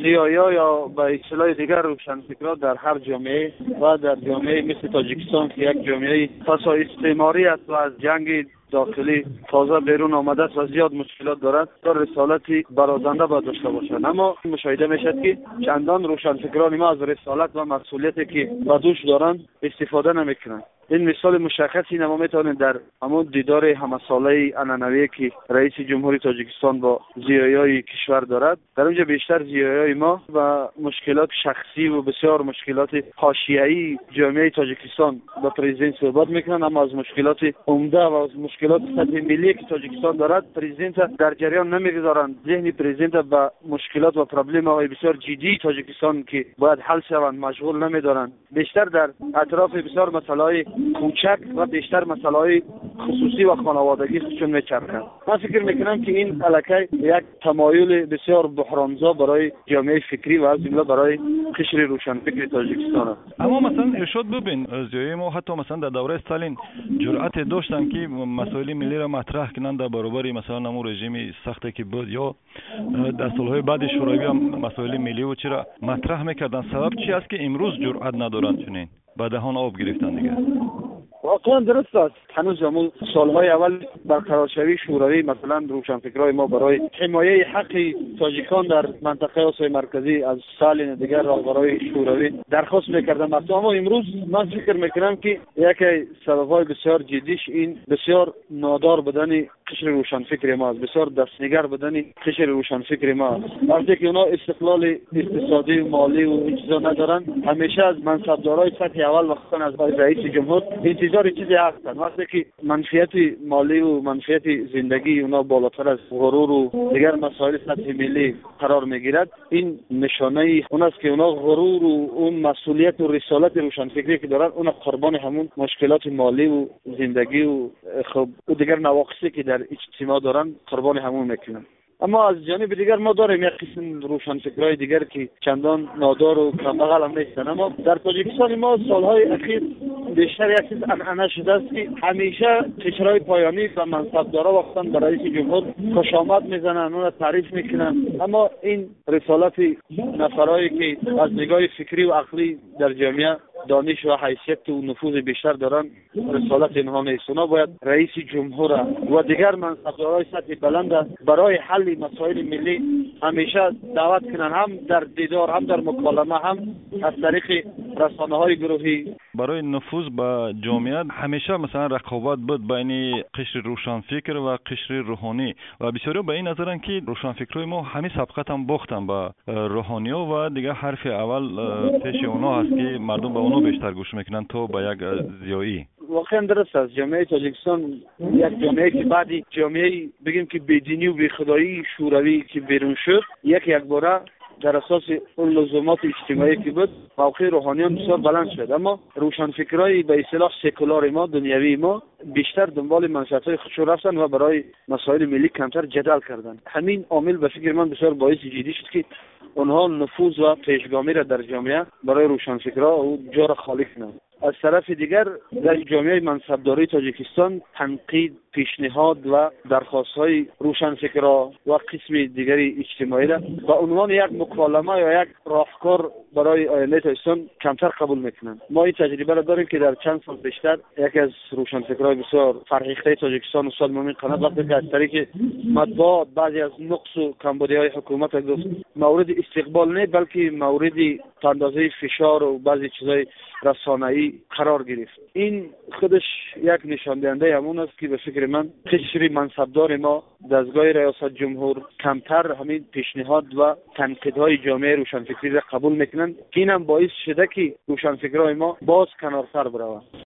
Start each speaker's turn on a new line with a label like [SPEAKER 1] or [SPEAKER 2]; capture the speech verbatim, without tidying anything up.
[SPEAKER 1] زیایا یا به اصطلاح دیگر روشنفکران در هر جامعه و در جامعه مثل تاجیکستان که یک جامعه فسا استعماری است و از جنگ داخلی تازه بیرون آمده است و زیاد مشکلات دارد، تا رسالتی برازنده باید داشته باشند. اما مشاهده میشد که چندان روشنفکران ما از رسالت و مسئولیتی که به دوش دارند استفاده نمیکنند. این مثال مشخصی نما میتونید در همون دیدار همه ساله عنعنوی که رئیس جمهوری تاجیکستان با زیایای کشور دارد. در اونجا بیشتر زیایای ما و مشکلات شخصی و بسیار مشکلات حاشیه‌ای جامعه تاجیکستان با پرزیدنت صحبت میکنند، اما از مشکلات عمده و از مشکلات سطح ملی که تاجیکستان دارد پرزیدنت در جریان نمیگذارند. ذهن پرزیدنت با مشکلات و پرابلم های بسیار جدی تاجیکستان که باید حل شوند مشغول نمیدارند. بیشتر در اطراف بسیار مسائل کوچک و بیشتر مسائل خصوصی و خانوادگی خودشون میچرخند. من فکر میکنم که این الکی یک تمایل بسیار بحرانزا برای جامعه فکری و از جمله برای قشر روشنفکر تاجیکستان است.
[SPEAKER 2] اما مثلا ارشاد ببین زیای ما حتی مثلا در دوره استالین جرأت داشتن که مسائل ملی را مطرح کنند در برابر مثلا نمو رژیم سختی که بود، یا در سالهای بعد شوروی هم مسائل ملی و چرا مطرح میکردن. سبب چی است که امروز جرأت ندارند چنین با دهان آب گرفتن دیگه؟
[SPEAKER 1] واقعا درست است. هنوز همون سالهای اول برقرار شوی شوروی مثلا روشنفکرای ما برای حمایه حق تاجیکان در منطقه آسیای مرکزی از استالین دیگر راهبرای شوروی درخواست میکردن. اما امروز من فکر میکنم که یکی سببهای بسیار جدیش این بسیار نادار بدن قشر روشنفکر ما است، بسیار دستنگر بدن قشر روشنفکر ما است. وقتی که اونا استقلال اقتصادی و مالی و این چیزا ندارن، همیشه از منصبدارای سطح اول و خصوصا از رئیس جمهور انتظار چیزی هستن. وقتی که منفیت مالی و منفیت زندگی اونا بالاتر از غرور و دیگر مسائل سطح ملی قرار میگیرد، این نشانه اون است که اونا غرور و اون مسئولیت و رسالت روشنفکری که دارن اون قربان همون مشکلات مالی و زندگی و خب و دیگر نواقصی که در اجتماع دارن قربان همون میکنن. اما از جانب دیگر ما داریم یک قسم روشنفکرای دیگر که چندان نادار و کمبغل هم نیستن. اما در تاجیکستان ما سالهای اخیر بیشتر یک چیز عنعنه شده است که همیشه قشرهای پایانی و منصبدارا وقتا برای رئیس جمهور خوش آمد میزنن، اون تعریف میکنن، اما این رسالت نفرایی که از نگاه فکری و عقلی در جامعه دانش و حیثیت و نفوذ بیشتر دارن رسالت اینها نیست. اونا باید رئیس جمهور و دیگر منصبدارای سطح بلند برای حل مسائل ملی همیشه دعوت کنن، هم در دیدار هم در مکالمه هم از طریق رسانه‌های گروهی.
[SPEAKER 2] برای نفوذ به جامعه همیشه مثلا رقابت بود بین قشر روشنفکر و قشر روحانی و بسیاری به این نظرن که روشنفکرای ما همین سبقت هم باختن به روحانی‌ها و دیگه حرف اول پیش اونا هست که مردم به اونا بیشتر گوش میکنن تا به یک زیایی.
[SPEAKER 1] واقعا درست است. جامعه تاجیکستان یک جامعه که بعدی جامعه بگیم که بی‌دینی و بی‌خدایی شوروی که بیرون شد، یک یک باره در اساس اون لزومات اجتماعی که بود موقع روحانیان بسیار بلند شد. اما روشنفکرای به اصطلاح سکولار ما، دنیوی ما بیشتر دنبال منشأهای خودشون رفتن و برای مسائل ملی کمتر جدل کردن. همین عامل به فکر من بسیار باعث جدی شد که اونها نفوذ و پیشگامی را در جامعه برای روشنفکرها و جا را خالی کنند. از طرف دیگر در جامعه منصبداری تاجیکستان تنقید، پیشنهاد و درخواست‌های روشنفکرها و قسم دیگری اجتماعی را به عنوان یک مکالمه یا یک راهکار برای آینده تاجیکستان کمتر قبول میکنند. ما این تجربه را داریم که در چند سال پیشتر یکی از روشنفکرهای بسیار فرهیخته تاجیکستان استاد مومن قنات وقتی که از طریق مطبوعات بعضی از نقص و کمبودی‌های حکومت گفت مورد استقبال نه بلکه مورد اندازه فشار و بعضی چیزای رسانه‌ای قرار گرفت. این خودش یک نشان دهنده همون است که به فکر من قشر منصبدار ما دستگاه ریاست جمهور کمتر همین پیشنهاد و تنقیدهای جامعه روشنفکری را قبول میکنند که اینم باعث شده که روشنفکرای ما باز کنارتر بروند.